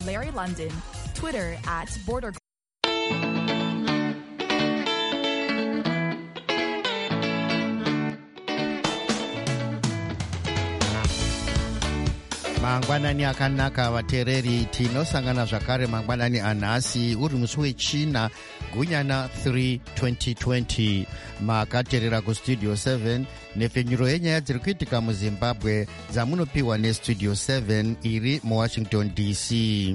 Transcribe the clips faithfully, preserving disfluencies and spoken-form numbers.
Larry London. Twitter at Border. mangwanani akanaka vateereri, tinosangana zvakare mangwanani anhasi uri musi wechina gunyana three twenty twenty. makateerera kustudio seven nepfenyuro yenyaya dziri kuitika muzimbabwe dzamunopiwa nestudio seven iri muwashington D C.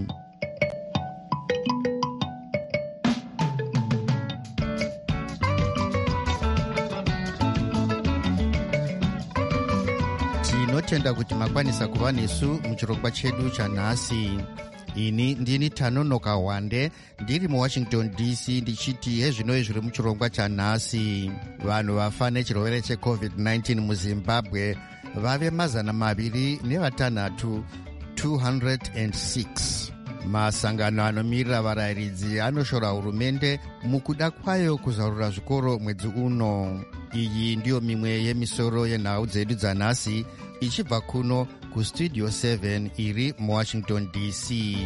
tinotenda kuti makwanisa kuva nesu muchirongwa chedu chanhasi. ini ndini Tanonoka Wande ndiri muwashington D C ndichiti hezvinoi zviri muchirongwa chanhasi. vanhu vafa nechirwere checovid nineteen muzimbabwe vave mazana maviri nevatanhatu two hundred six. masangano anomirira varayiridzi anoshora hurumende mukuda kwayo kuzarura zvikoro mwedzi uno. iyi ndiyo mimwe yemisoro yenhau dzedu dzanhasi ichibva kuno kustudio seven iri muwashington D C.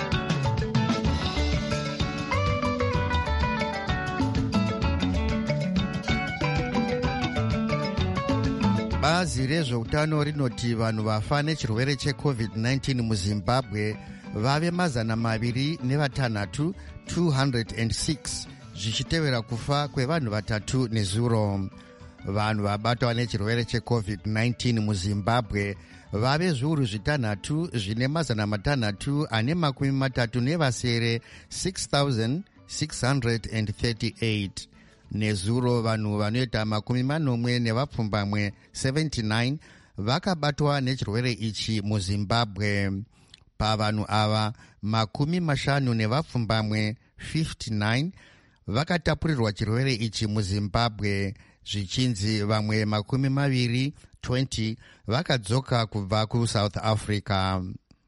bazi rezveutano rinoti vanhu vafa nechirwere checovid nineteen muzimbabwe vave mazana maviri nevatanhatu two hundred six, zvichitevera kufa kwevanhu vatatu nezuro. vanhu vabatwa nechirwere checovid nineteen muzimbabwe vave zviuru zvitanhatu zvine mazana matanhatu ane makumi matatu nevasere six thousand six hundred thirty-eight. nezuro vanhu vanoita makumi manomwe nevapfumbamwe seventy-nine vakabatwa nechirwere ichi muzimbabwe. pavanhu ava makumi mashanu nevapfumbamwe fifty-nine vakatapurirwa chirwere ichi muzimbabwe, zvichinzi vamwe makumi maviri twenty vakadzoka kubva kusouth africa.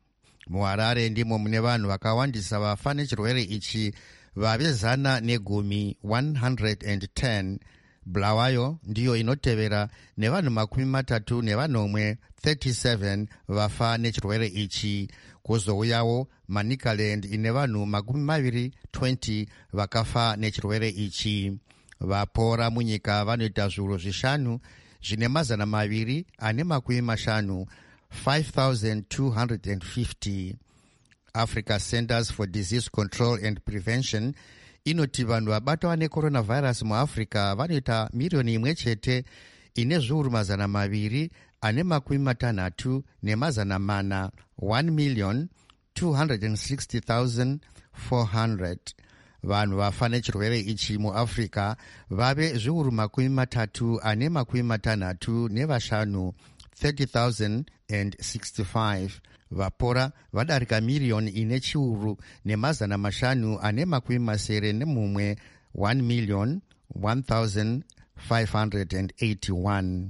muharare ndimo mune vanhu vakawandisa vafa nechirwere ichi vave zana negumi one hundred ten. bulawayo ndiyo inotevera nevanhu makumi matatu nevanomwe thirty-seven vafa nechirwere ichi. kwozouyawo manicaland ine vanhu makumi maviri twenty vakafa nechirwere ichi. vapora munyika vanoita zviuru zvishanu zvine mazana maviri ane makumi mashanu five thousand two hundred fifty. Africa Centers for Disease Control and Prevention inoti vanhu vabatwa necoronavirus muafrica vanoita miriyoni imwe chete ine zviuru mazana maviri ane makumi matanhatu nemazana mana one million two hundred sixty thousand four hundred. vanhu vafa nechirwere ichi muafrica vave zviuru makumi matatu ane makumi matanhatu nevashanu thirty thousand sixty-five. vapora vadarika miriyoni ine chiuru nemazana mashanu ane makumi masere nemumwe one million one thousand five hundred eighty-one.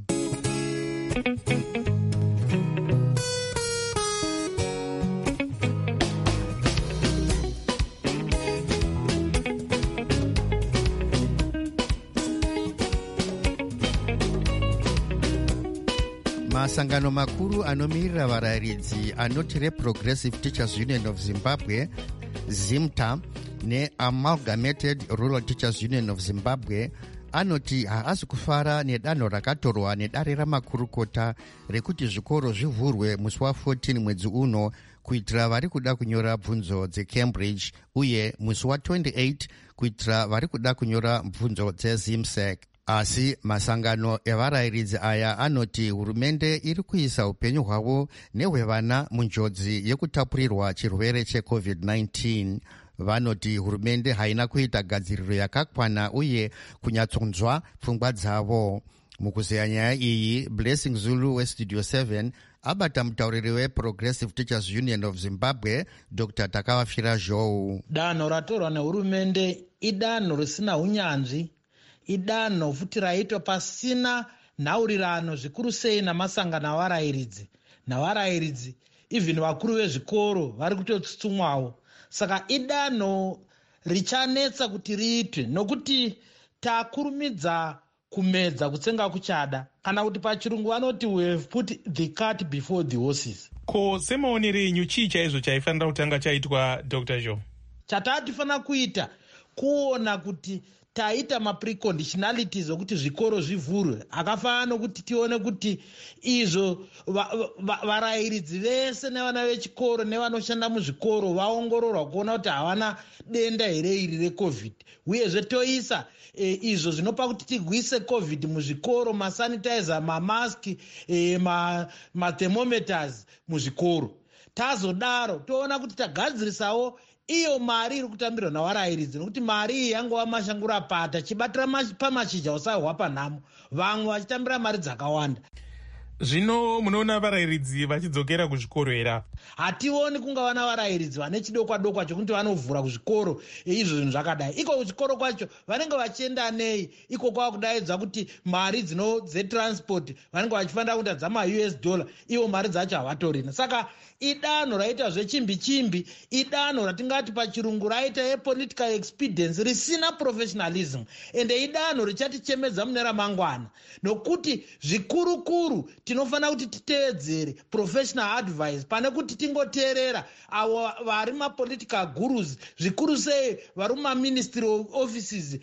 masangano makuru anomirira varayiridzi anoti reProgressive Teachers Union of Zimbabwe ZIMTA neAmalgamated Rural Teachers Union of Zimbabwe anoti haasi kufara nedanho rakatorwa nedare ramakurukota rekuti zvikoro zvivhurwe musi wa14 mwedzi uno kuitira vari kuda kunyora bvunzo dzeCambridge uye musi wa twenty-eight kuitira vari kuda kunyora bvunzo dzeZIMSEC. asi masangano evarayiridzi aya anoti hurumende iri kuisa upenyu hwavo nehwevana munjodzi yekutapurirwa chirwere checovid nineteen. vanoti hurumende haina kuita gadziriro yakakwana uye kunyatsonzwa pfungwa dzavo. mukuzeya nyaya iyi Blessing Zulu westudio seven abata mutauriri weProgressive Teachers Union of Zimbabwe Doctor Takavafira Zhou. danho ratorwa nehurumende idanho risina unyanzvi, idanho futi raitwa pasina nhaurirano zvikuru sei namasangano avarayiridzi navarayiridzi even vakuru vezvikoro vari kutotsutsumwawo. saka idanho richanetsa kuti riitwe nokuti takurumidza kumedza kutsenga kuchada, kana kuti pachirungu vanoti we have put the cart before the horses. Ko semaonere enyu chii chaizvo chaifanira kutanga chaitwa Dr Joe? Chatatifanira kuita kuona kuti taita mapreconditionalities okuti zvikoro zvivhurwe, akafanana nokuti tione kuti izvo varayiridzi vese nevana vechikoro nevanoshanda muzvikoro vaongororwa kuona kuti havana denda here iri recovid, uyezve toisa e, izvo zvinopa kuti tigwise covid muzvikoro, masanitizer, mamaski, e, mathermometers muzvikoro. Tazodaro toona kuti tagadzirisawo iyo mari iri kutambirwa navarayiridzi, nokuti mari iyi yangova mashangura pata chibatira pamashizha usahwa panhamo, vamwe vachitambira mari dzakawanda. Zvino munoona varayiridzi vachidzokera kuzvikoro here? Hationi kungava navarayiridzi vane chidokwa dokwa chokuti vanovhura kuzvikoro izvo zvinhu zvakadai. Iko kuchikoro kwacho vanenge vachienda nei, iko kwava kudaidza kuti mari dzino dzetransport vanenge vachifanira kuita dzama-U S dollar, ivo mari dzacho havatorina. Saka idanho raita zvechimbi chimbi, idanho ratingati pachirungu raita yepolitical expedience risina professionalism, ende idanho richatichemedza mune ramangwana, nokuti zvikurukuru tinofanira kuti titeedzere professional advice pane kuti tingoteerera avo vari mapolitical gurus, zvikuru sei vari mumaministry offices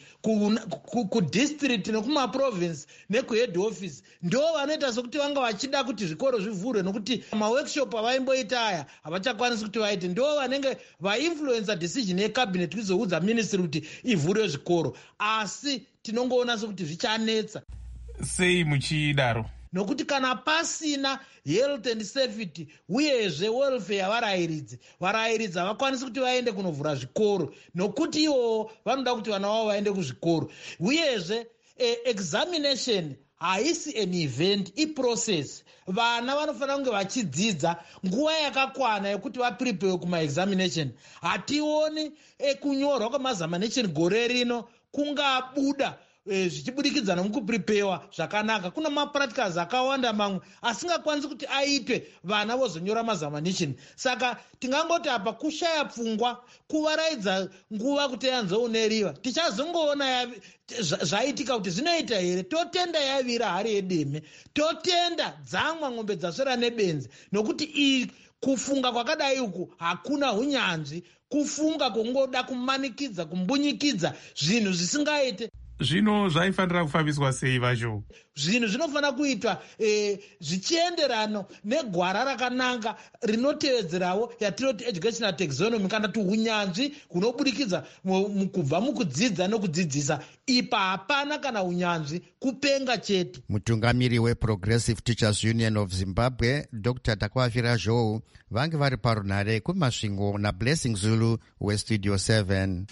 kudistrict nekumaprovince nekuhead office, ndo vanoita sokuti vanga vachida kuti zvikoro zvivhurwe, nokuti maworkshop avaimboita aya havachakwanisi kuti vaite, ndo vanenge vainfluencer decision yecabinet kuzoudza ministry kuti ivhurwe zvikoro, asi tinongoona sokuti zvichanetsa. Sei muchidaro? Nokuti kana pasina health and safety uyezve welfare yavarayiridzi, varayiridzi havakwanisi kuti vaende kunovhura zvikoro, nokuti ivo vanoda kuti vana vavo vaende kuzvikoro. Uyezve e, examination haisi an event, iprocess. Vana vanofanira kunge vachidzidza nguva yakakwana yekuti vaprepare kumaexamination. Hationi e, kunyorwa kwemazamanation gore rino kungabuda zvichibudikidza nomukuprepewa zvakanaka. Kuna mapracticals akawanda mamwe asingakwanisi kuti aitwe vana vozonyora mazamanation. Saka tingangoti apa kushaya pfungwa, kuvaraidza nguva kuti yanzouneriwa. Tichazongoona zvaitika kuti zvinoita here, totenda yavira hari yedeme, totenda dzamwa ng'ombe dzaswera nebenzi, nokuti iyi kufunga kwakadai uku hakuna unyanzvi, kufunga kungoda kumanikidza, kumbunyikidza zvinhu zvisingaite. Zvino zvaifanira kufambiswa sei vacho? Zvinhu zvinofanira kuitwa eh, zvichienderano negwara rakanaka rinotevedzerawo yatinoti educational taxonomy, kana kuti unyanzvi hunobudikidza kubva mukudzidza nokudzidzisa. Ipa hapana kana unyanzvi, kupenga chete. Mutungamiri weProgressive Teachers Union of Zimbabwe Doctor Takwafira Joe vange vari parunhare kumasvingo naBlessing Zulu weStudio seven.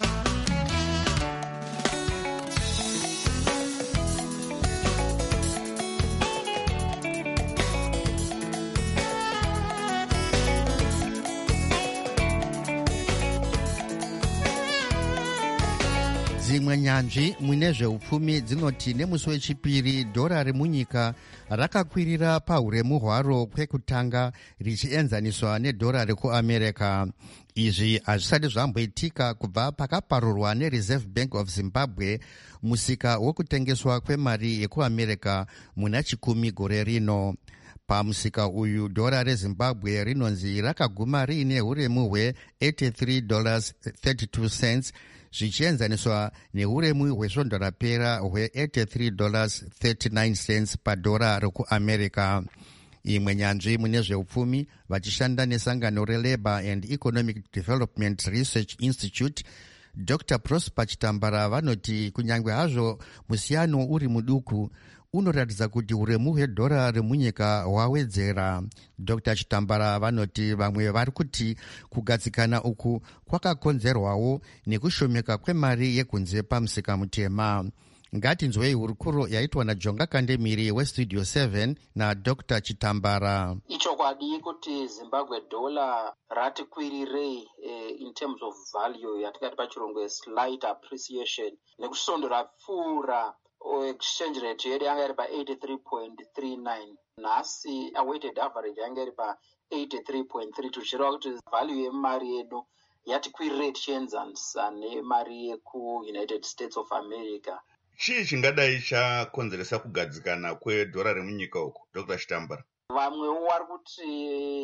Dzimwe nyanzvi mune zveupfumi dzinoti nemusi wechipiri dhora remunyika rakakwirira pauremu hwaro kwekutanga richienzaniswa nedhora rekuamerica. Izvi hazvisati zvamboitika kubva pakaparurwa neReserve Bank of Zimbabwe musika wokutengeswa kwemari yekuamerica muna chikumi gore rino. Pamusika uyu dhora reZimbabwe rinonzi rakaguma riine uremu hwe-eighty-three dollars thirty-two cents zvichienzaniswa neuremu hwesvondo rapera hwe-eighty-three dollars thirty-nine cents padhora rekuamerica. Imwe nyanzvi mune zveupfumi vachishanda nesangano reLabour and Economic Development Research Institute Doctor Prosper Chitambara vanoti kunyange hazvo musiyano uri muduku unoratidza kuti uremu hwedhora remunyika hwawedzera. Doctor Chitambara vanoti vamwe vari kuti kugadzikana uku kwakakonzerwawo nekushomeka kwemari yekunze pamusika mutema. Ngatinzwei hurukuro yaitwa naJonga Kandemiri weStudio seven naDoctor Chitambara. Ichokwadi kuti Zimbabwe dollar rati kwirirei eh, in terms of value yatikati pachirungu slight appreciation nekusondora pfuura exchange rate yedu yanga iri pa eighty-three point three nine, nhasi awaited average yanga iri pa eighty-three point three two, zvireva kuti value yemari yedu yati kwirirei tichienzanisa nemari yekuUnited States of America. Chii chingadai chakonzeresa kugadzikana kwedhora remunyika uku, Doctor Chitambara? Vamwewo vari kuti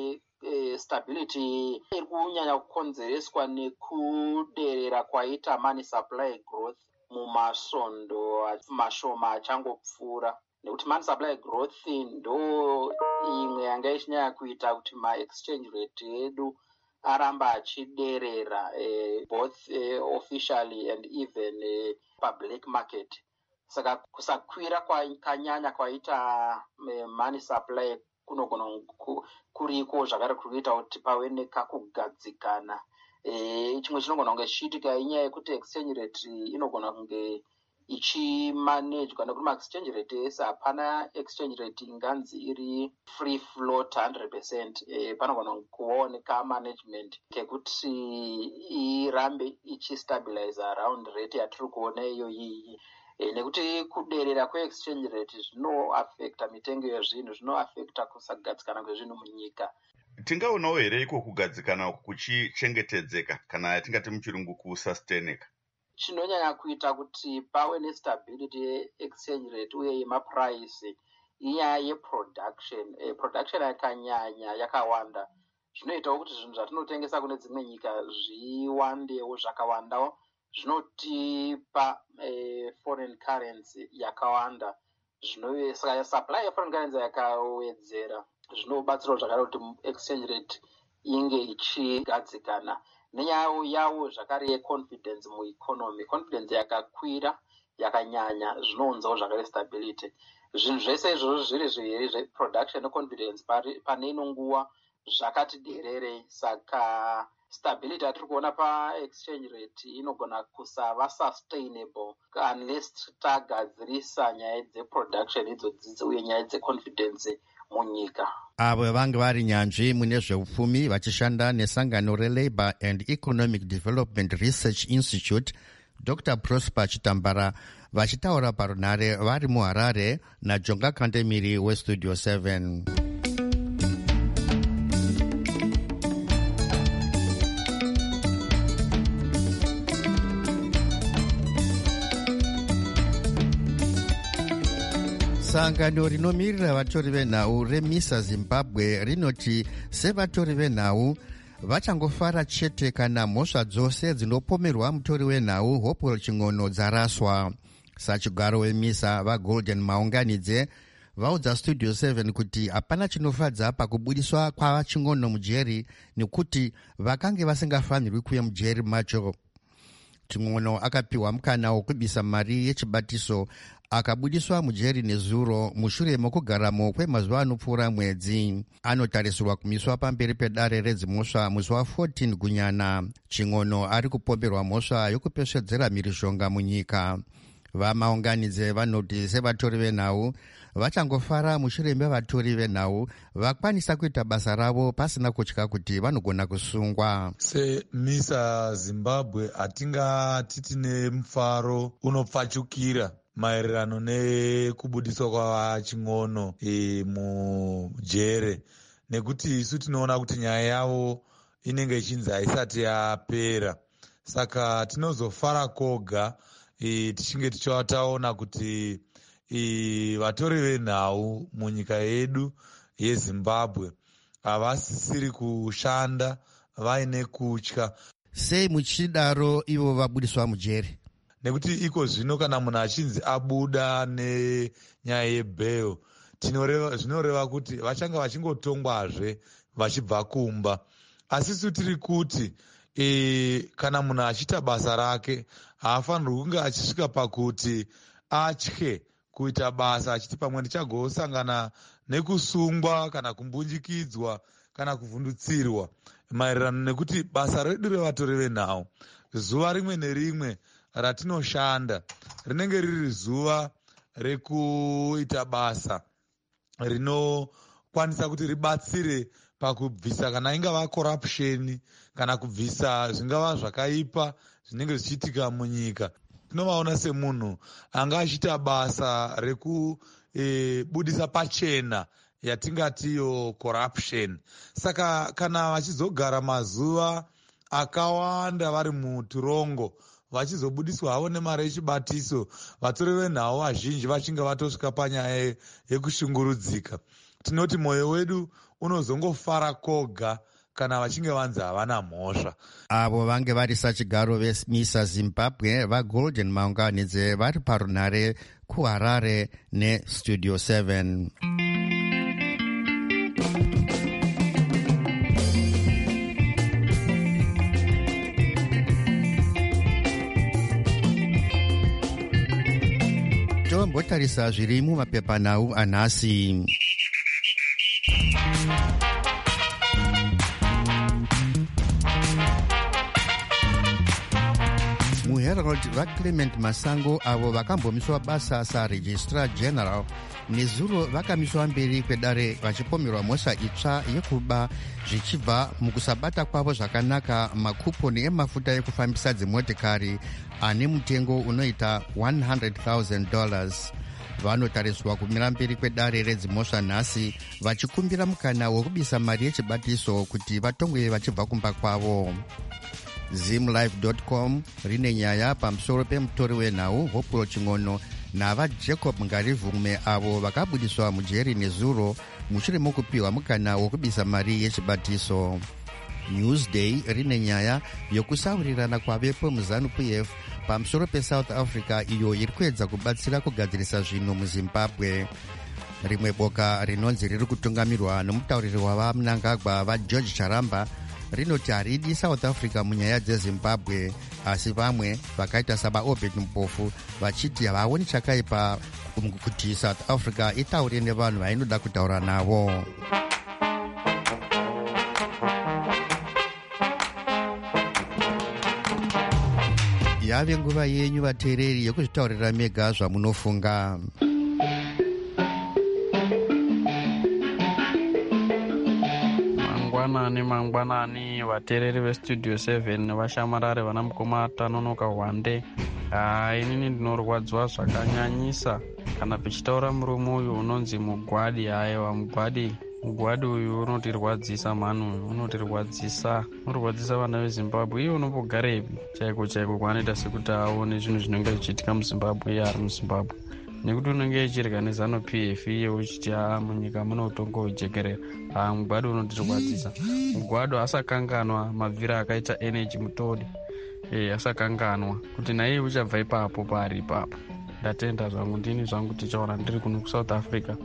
e, stability iri kunyanya kukonzereswa nekuderera kwaita money supply growth mumasondo mashoma achangopfuura, nekuti money supply growth ndo imwe yanga ichinyanya kuita kuti ma-exchange rate edu aramba achiderera eh, both eh, officially and even eh, public market. Saka kusakwira kwakanyanya kwaita eh, money supply kunogona kuriko zvakare kuita kuti pave nekakugadzikana. Eh, chimwe chinogona kunge chiitika inyaya yekuti exchange rate inogona kunge ichimanagwa nekuti ma-exchange rate ese hapana exchange rate inganzi iri free float one hundred percent. E, panogona kuoneka management kekuti irambe ichistabilize around rate yatiri kuona iyo iyi. E, nekuti kuderera kwe-exchange rate zvinoaffecta mitengo yezvinhu, zvinoaffecta kusagadzikana kwezvinhu munyika. Tingaonawo here iko kugadzikana kuchichengetedzeka kana tingati muchirungu kusustaineka? Chinonyanya kuita kuti pave nestability ye-exchange rate uye yemaprice inyaya yeproduction. E, production yakanyanya yakawanda zvinoitawo kuti zvinhu zvatinotengesa kune dzimwe nyika zviwandewo zvakawandawo, zvinotipa e, foreign currency yakawanda. Saka supply yeforeign currency yakawedzera zvinobatsirawo zvakare kuti exchange rate inge ichigadzikana. Nenyaya yawo zvakare yeconfidence mueconomy, confidence yakakwira yakanyanya zvinounzawo zvakare stability. Zvinhu zvese izvozvo zviri zviviri zveproduction neconfidence pane ino nguva zvakati derere. Saka stability yatiri kuona pa-exchange rate inogona kusava sustainable unless tagadzirisa nyaya dzeproduction idzodzidzi uye nyaya dzeconfidence munyika. Avo vange vari nyanzvi mune zveupfumi vachishanda nesangano reLabour and Economic Development Research Institute, Doctor Prosper Chitambara, vachitaura parunhare vari muHarare naJonga Kandemiri weStudio seven. Sangano rinomirira vatori venhau reMISA Zimbabwe rinoti sevatori venhau vachangofara chete kana mhosva dzose dzinopomerwa mutori wenhau Hopewell Ching'ono dzaraswa. Sachigaro weMISA vaGolden Maunganidze vaudza Studio seven kuti hapana chinofadza pakubudiswa kwaChing'ono mujeri nekuti vakange vasingafanirwi kuuya mujeri macho. Ching'ono akapiwa mukana wokubisa mari yechibatiso akabudiswa mujeri nezuro mushure mokugaramo kwemazuva anopfuura mwedzi. Anotarisirwa kumiswa pamberi pedare redzimhosva musi wa14 Gunyana. Ching'ono ari kupomberwa mhosva yokupesvedzera mhirizhonga munyika. Vamaunganidze vanoti sevatori venhau vachangofara mushure mevatori venhau vakwanisa kuita basa ravo pasina kutya kuti vanogona kusungwa. SeMISA Zimbabwe hatingati tine mufaro unopfachukira maererano nekubudiswa kwaChing'ono e, mujere, nekuti isu tinoona kuti nyaya yavo inenge ichinzi haisati yapera. Saka tinozofara koga e, tichinge tichataona kuti e, vatori venhau munyika yedu yeZimbabwe havasisiri kushanda vaine kutya. Sei muchidaro ivo vabudiswa mujeri? Nekuti iko zvino kana munhu achinzi abuda nenyaya yebheo zvinoreva kuti vachanga vachingotongwazve vachibva kumba. Asi su tiri kuti e, kana munhu achiita basa rake haafanirwi kunge achisvika pakuti atye kuita basa achiti pamwe ndichagosangana nekusungwa kana kumbunjikidzwa kana kuvhundutsirwa, maererano nekuti basa redu revatori venhau zuva rimwe nerimwe ratinoshanda rinenge riri zuva rekuita basa rinokwanisa kuti ribatsire pakubvisa kana ingava corruption kana kubvisa zvingava zvakaipa zvinenge zvichiitika munyika. Tinovaona semunhu anga achiita basa rekubudisa e, pachena yatingatiyo corruption. Saka kana vachizogara mazuva akawanda vari muturongo vachizobudiswa havo nemari yechibatiso, vatori venhau vazhinji vachinge vatosvika panyaya yekushungurudzika. tinoti mwoyo wedu unozongofara koga kana vachinge vanzi havana mhosva. Avo vange vari sachigaro vemisa Zimbabwe vaGolden Maunganidze vari parunhare kuHarare neStudio seven. Tombotarisa zviri mumapepanhau anhasi. muHerald vaClement Masango avo vakambomiswa basa saregistrar general nezuro vakamiswa mberi kwedare vachipomerwa mhosva itsva yekuba zvichibva mukusabata kwavo zvakanaka makuponi emafuta ekufambisa dzimotikari ane mutengo unoita one hundred thousand dollars. Vanotariswa kumira mberi kwedare redzimhosva nhasi vachikumbira mukana wekubisa mari yechibatiso kuti vatongwe vachibva kumba kwavo. zimlive dot com rine nyaya pamusoro pemutori wenhau Hopuro Ching'ono navaJacob Ngarivume avo vakabudiswa mujeri nezuro mushure mokupiwa mukana wokubisa mari yechibatiso. Newsday rine nyaya yokusaurirana kwavepo muZANU-P F pamusoro peSouth Africa iyo iri kuedza kubatsira kugadzirisa zvinhu muZimbabwe. Rimwe boka rinonzi riri kutungamirwa nomutauriri wavaMnangagwa vaGeorge Charamba rinoti haridi South Africa munyaya dzeZimbabwe, asi vamwe vakaita sabaObed Mpofu vachiti havaoni chakaipa kuti South Africa itaure nevanhu vainoda kutaura navo. Yave nguva yenyu vateereri yekuzvitaurira mega zvamunofunga. mangwanani mangwanani vateereri veStudio seven vashamarare vana mukoma Tanonoka Hwande. Ah, inini ndinorwadziwa zvakanyanyisa kana pichitaura murume uyu unonzi Mugwadi. Aiwa Mugwadi, Mugwadi uyu unotirwadzisa manu, unotirwadzisa, unorwadzisa vana veZimbabwe. Iye unombogarepi chaiko chaiko kwaanoita sekuti aone zvinhu zvinenge zvichiitika muZimbabwe iye ari muZimbabwe, nekuti unenge achirya neZANU-P F iye uchiti haa munyika muno utongo hujekerera. Haa Mugwadi unotirwadzisa. Mugwadi asakanganwa mabvira akaita Energy Mutodi. Eh, asakanganwa kuti naiye uchabva ipapo pari ipapo. Ndatenda zvangu ndini zvangu tichaona ndiri kuno kuSouth Africa.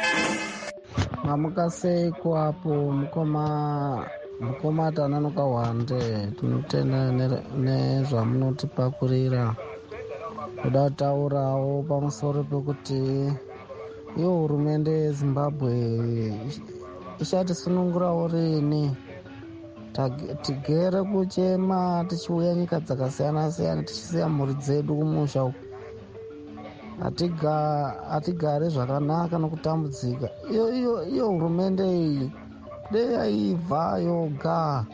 Mamukaseiko hapo mukoma mukoma Tanonoka Hwande, tinotenda nezvamunotipakurira. Kuda kutaurawo pamusoro pekuti iyo hurumende yeZimbabwe ichatisunungurawo rini. Tigere kuchema tichiuya nyika dzakasiyana siyana tichisiya mhuri dzedu kumusha uku. Hatigare zvakanaka nokutambudzika. Iyo iyo iyo hurumende iyi dei yaibva yoga.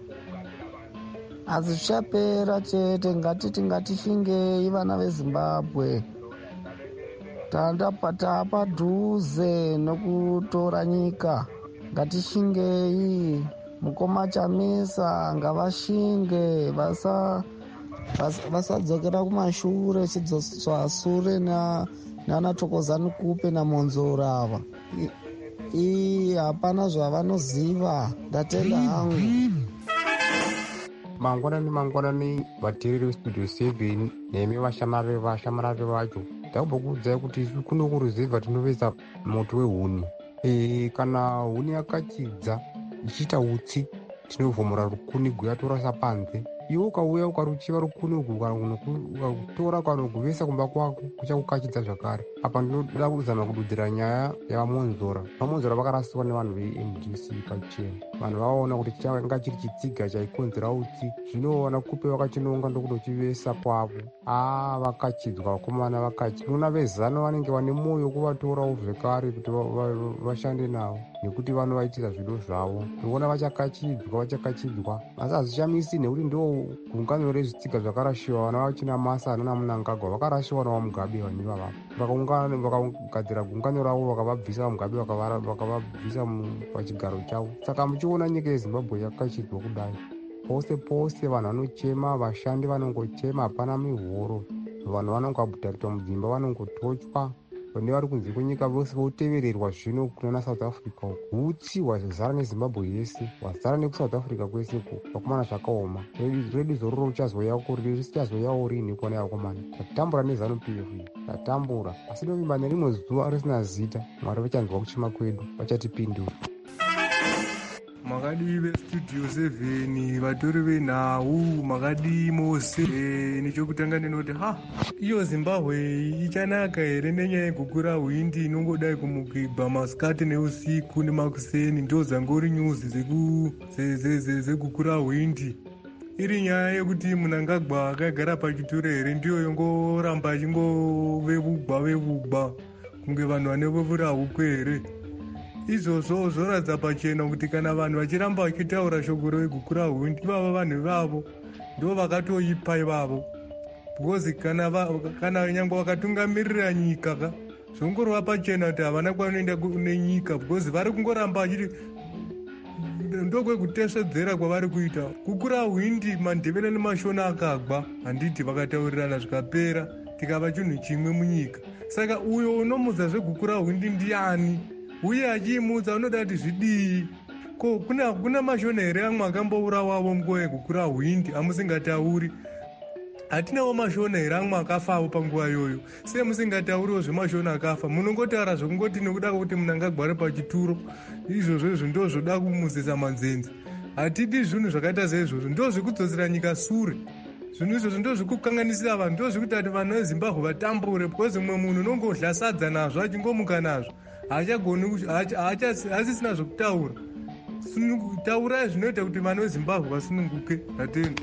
Asi zvichapera chete, ngatiti ngatishingei vana veZimbabwe. Tandapata padhuze nokutora nyika. Ngatishingei. Mukoma Chamisa ngavashinge vasa vasadzokera kumashure chidzoswa sure nana Thokozani Kupe naMonzora ava. Ii hapana zvavanoziva. Ndatenda hangu. Mangwanani mangwanani vateereri veStudio seven nemi vashamarare vashamarare vacho. Ndakubvokuudzai kuti isu kuno kuRuzevha tinovesa moto wehuni. E, kana huni yakachidza ichiita utsi tinovhomora rukuni kuyatora sapanze. Iwe ukauya ukaruchiva rukuni ukatora ukanoguvesa kumba kwako kuchakukachidza zvakare. Apa ndinoda kuzama kududzira nyaya yavaMonzora. vaMonzora vakarasiwa nevanhu veM D C pachena. Vanhu vaona kuti changa chiri chitsiga chaikonzera utsi. Zvinoona Kupe vakachinonga ndokutochivesa kwavo. Ah, vakachidzwa vakomana vakachidzwa. Tinoona veZANU vanenge vane mwoyo wekuvatorawo zvekare kuti vashande navo nekuti vanovaitira zvido zvavo. Ndikuona vachakachidzwa vachakachidzwa. Asi hazvichamisi nekuti ndo gungano rezvitsiga zvakarashiwa vana vachina Masa nana Mnangagwa vakarashiwa navaMugabe vanhu ivava. Vakagadzira gungano ravo vakavabvisa vaMugabe vakavabvisa pachigaro chavo. Saka muchiona nyika yeZimbabwe yakachidzwa kudai. Pose pose vanhu vanochema, vashandi vanongochema, hapana mihoro. Vanhu vanongobhadharirwa mudzimba vanongotochwa. vane vari kunze kwenyika vose votevererwa zvino kunana south africa hutsi hwazara nezimbabwe yese hwazara nekusouth africa kwese ku vakomana zvakaoma redu zororo ruchazoyako richazoyawo rini kona vakomana tatambura nezanu p f tatambura asi dovimba nerimwe zuva risina zita mwari vachanzwa kuchema kwedu vachatipindura. Makadi vestudio seven vatori venhau makadi mose e, nechokutanga ndinoti ha iyo Zimbabwe ichanaka here nenyaya yekukura hwindi inongodai kumukibva masikati neusiku nemakuseni ndo dzangori nyuzi dzekukura hwindi iri nyaya yekuti Mnangagwa akagara pachituro here ndiyo yongoramba achingovevugwa vevugwa kunge vanhu vanevevura hukwe here. Izvozvo zvoratidza pachena kuti kana vanhu vachiramba vachitaura shoko rekukura hwindi ivava vanhu ivavo ndo vakatoipa ivavo because kana, kana nyange vakatungamirira nyika ka zvongorova pachena kuti havana kwanoenda nenyika because vari kungoramba vachiti ndokwekutesvedzera kwavari kuita kukura hwindi mandevere nemashona akagwa handiti vakataurirana zvikapera tikava chinhu chimwe munyika. Saka uyo unomudza zvekukura hwindi ndiani uye achiimudza unoda kuti zvidii ko kuna, kuna mashona here amwe akambourawawo nguva yekukura hwindi amusingatauri hatinawo mashona here amwe akafawo panguva iyoyo sei musingatauriwo zvemashona akafa munongotaura zvokungoti nekuda kwekuti Mnangagwa ari pachituro izvozvo izvo ndo zvoda kumuzisa manzenzi hatidi zvinhu zvakaita seizvozvo ndo zvekudzosera nyika sure zvinhu izvozvo ndo zvekukanganisira vanhu ndo zvekuti ati vanhu vezimbabwe vatambure because mumwe munhu unongodla sadza nazvo achingomuka nazvo haachagoni haasisina zvokutaura taurai zvinoita kuti vanhu vezimbabwe vasununguke zvatenda.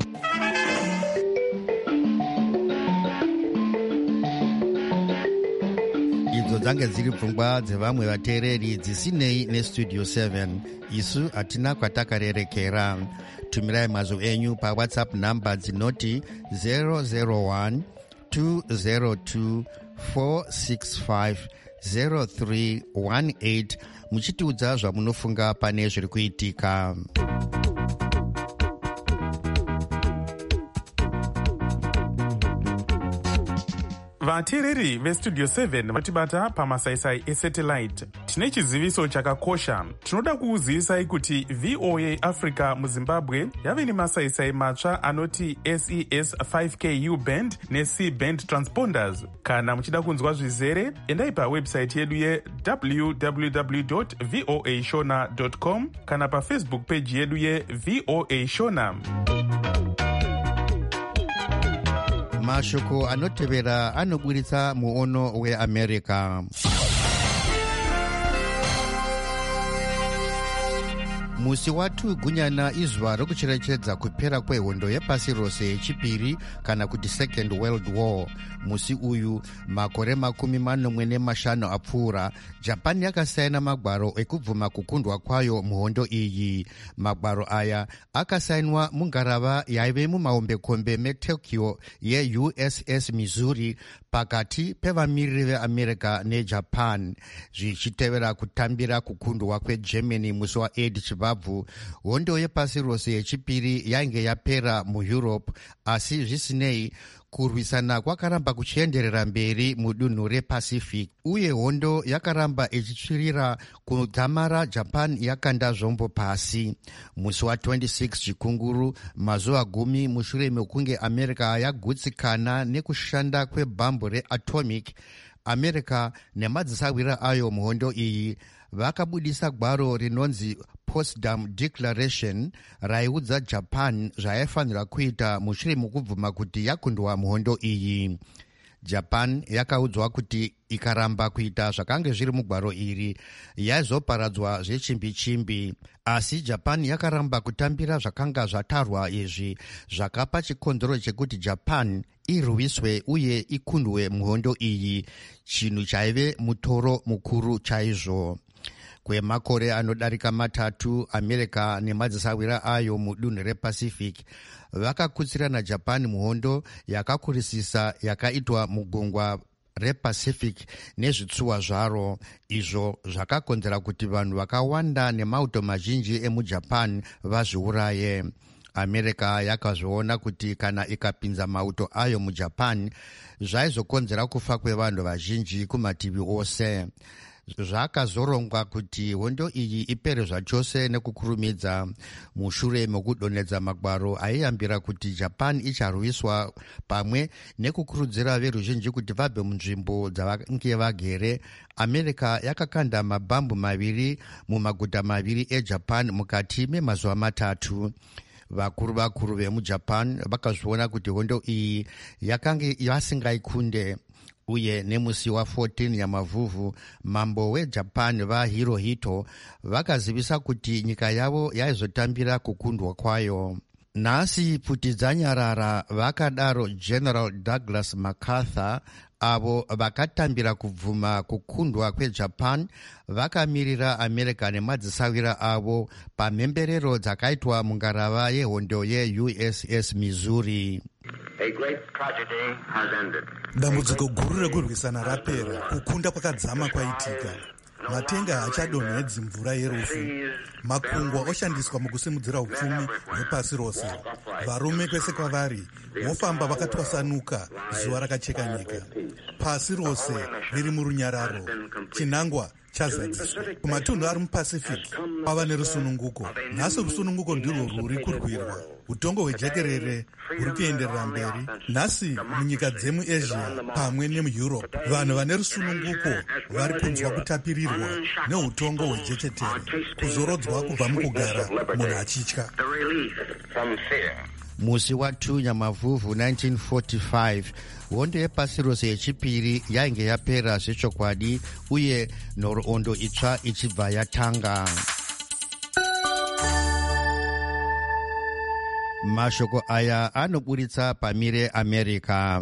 idzo dzange dziri pfungwa dzevamwe vateereri dzisinei nestudio seven. isu hatina kwatakarerekera. tumirai mazwi enyu pawhatsapp namba dzinoti zero zero one two zero two four six five zero three one eight muchitiudza zvamunofunga pane zviri kuitika. vateereri vestudio seven vatibata pamasaisai esatellite. tine chiziviso chakakosha. tinoda kukuzivisai kuti V O A Africa muzimbabwe yave nemasaisai matsva anoti S E S five K U band ne-C band transponders. kana muchida kunzwa zvizere endai pawebsite yedu ye w w w dot voa shona dot com kana pafacebook page yedu ye voa shona. mashoko anotevera anoburitsa muono weamerica. musi watu gunyana izuva rokucherechedza kupera kwehondo yepasi rose yechipiri kana kuti second world war. musi uyu makore makumi manomwe nemashanu apfuura japan yakasaina magwaro ekubvuma kukundwa kwayo muhondo iyi. magwaro aya akasainwa mungarava yaive mumahombekombe metokyo ye-U S S Missouri pakati pevamiriri veamerica nejapan zvichitevera kutambira kukundwa kwegermany musi waeight chibabvu. hondo yepasi rose yechipiri yainge yapera mueurope asi zvisinei kurwisana kwakaramba kuchienderera mberi mudunhu repacific uye hondo yakaramba ichitsvirira kudzamara japan yakanda zvombo pasi. musi wa26 chikunguru mazuva gumi mushure mekunge america yagutsikana nekushanda kwebhambu reatomic america nemadzisawira ayo muhondo iyi vakabudisa gwaro rinonzi Potsdam Declaration raiudza Japan zvaifanira kuita mushure mekubvuma kuti yakundwa muhondo iyi. Japan yakaudzwa kuti ikaramba kuita zvakange zviri mugwaro iri yaizoparadzwa zvechimbi-chimbi, asi Japan yakaramba kutambira zvakanga zvatarwa. izvi zvakapa chikonzero chekuti Japan irwiswe uye ikundwe muhondo iyi, chinhu chaive mutoro mukuru chaizvo. kwemakore anodarika matatu america nemadzisawira ayo mudunhu repacific vakakutsirana japan muhondo yakakurisisa yakaitwa mugungwa repacific nezvitsuwa zvaro. izvo zvakakonzera kuti vanhu vakawanda nemauto mazhinji emujapan vazviuraye. America yakazviona kuti kana ikapinza mauto ayo mujapan zvaizokonzera kufa kwevanhu vazhinji kumativi ose. Zvakazorongwa kuti hondo iyi ipere zvachose nekukurumidza mushure mekudonhedza magwaro aiyambira kuti Japan icharwiswa, pamwe nekukurudzira veruzhinji kuti vabve munzvimbo dzavange vagere. America yakakanda mabhambu maviri mumaguta maviri eJapan mukati memazuva matatu. Vakuru vakuru vemujapan vakazviona kuti hondo iyi yakange vasingaikunde, uye nemusi wa14 yaMavhuvhu mambo weJapan vaHirohito vakazivisa kuti nyika yavo yaizotambira kukundwa kwayo. Nhasi pfuti dzanyarara, vakadaro General Douglas MacArthur, avo vakatambira kubvuma kukundwa kweJapan, vakamirira America nemadzisawira avo pamhemberero dzakaitwa mungarava yehondo ye-U S S Missouri. Dambudziko guru rekurwisana rapera, kukunda kwakadzama kwaitika. Matenga haachadonhedzi mvura yerufu. Makungwa oshandiswa mukusimudzira upfumi hwepasi rose. Varume kwese kwavari vofamba vakatwasanuka zuva rakacheka nyika. Pasi rose riri murunyararo. Chinangwa chazadziswa. Kumatunhu ari muPacific kwava nerusununguko. Nhasi rusununguko ndirwo rwuri kurwirwa. Utongo hwejekerere huri kuenderera mberi. Nhasi munyika dzemuAsia pamwe nemuEurope, vanhu vane rusununguko vari kunzwa kutapirirwa neutongo hwejechetere, kuzorodzwa kubva mukugara munhu achitya. Musi wa2 yaMavhuvhu nineteen forty-five, hondo yepasi rose yechipiri yainge yapera zvechokwadi, uye nhoroondo itsva ichibva yatanga. Mashoko aya anoburitsa pamire America.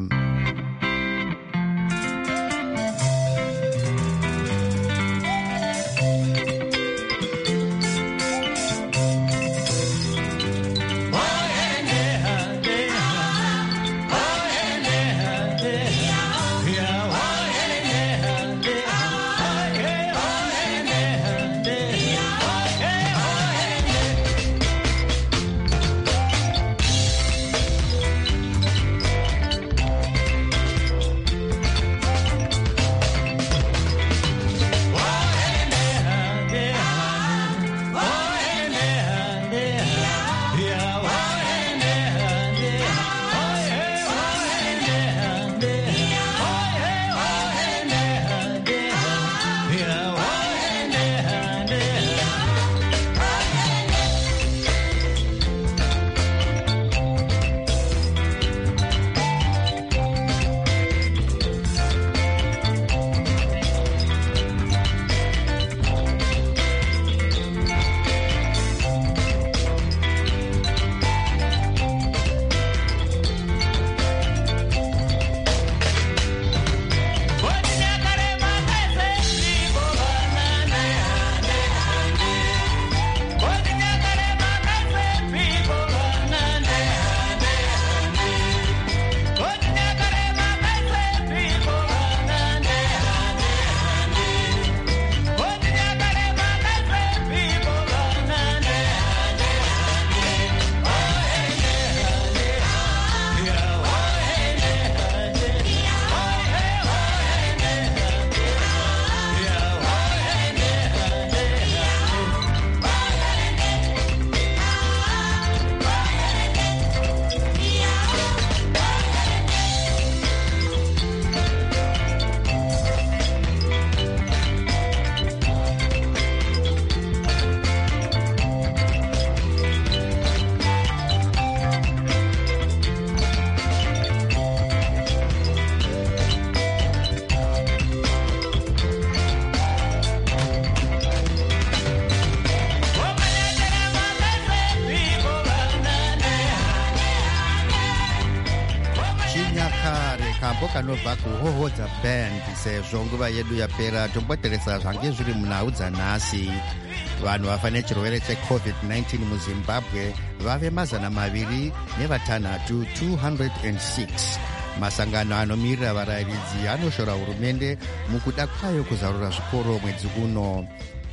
Kanobva kuhohodza band, sezvo nguva yedu yapera. Tomboteresa zvange zviri munhau dzanhasi. Vanhu vafa nechirwere checovid nineteen muZimbabwe vave mazana maviri nevatanhatu two hundred six. Masangano anomirira varayiridzi anoshora hurumende mukuda kwayo kuzarura zvikoro mwedzi uno.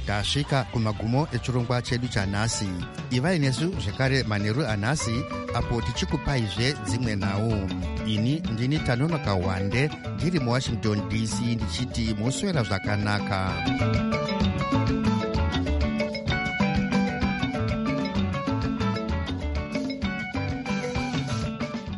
tasvika kumagumo echirongwa chedu chanhasi. Ivai nesu zvekare manheru anhasi apo tichikupaizve dzimwe nhau. Ini ndini Tanonoka Wande ndiri muwashington D C ndichiti muswera zvakanaka.